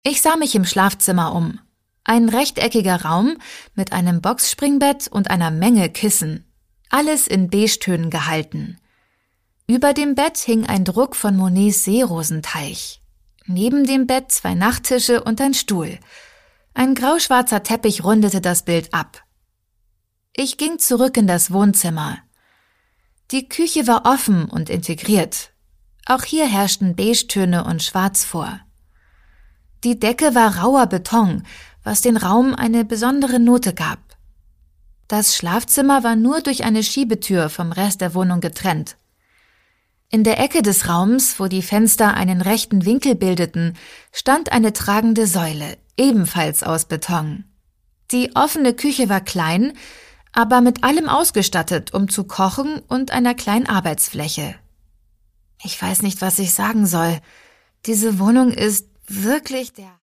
Ich sah mich im Schlafzimmer um. Ein rechteckiger Raum mit einem Boxspringbett und einer Menge Kissen. Alles in Beigetönen gehalten. Über dem Bett hing ein Druck von Monets Seerosenteich. Neben dem Bett 2 Nachttische und ein Stuhl. Ein grauschwarzer Teppich rundete das Bild ab. Ich ging zurück in das Wohnzimmer. Die Küche war offen und integriert. Auch hier herrschten Beigetöne und Schwarz vor. Die Decke war rauer Beton, was den Raum eine besondere Note gab. Das Schlafzimmer war nur durch eine Schiebetür vom Rest der Wohnung getrennt. In der Ecke des Raums, wo die Fenster einen rechten Winkel bildeten, stand eine tragende Säule, ebenfalls aus Beton. Die offene Küche war klein, aber mit allem ausgestattet, um zu kochen und einer kleinen Arbeitsfläche. Ich weiß nicht, was ich sagen soll. Diese Wohnung ist wirklich der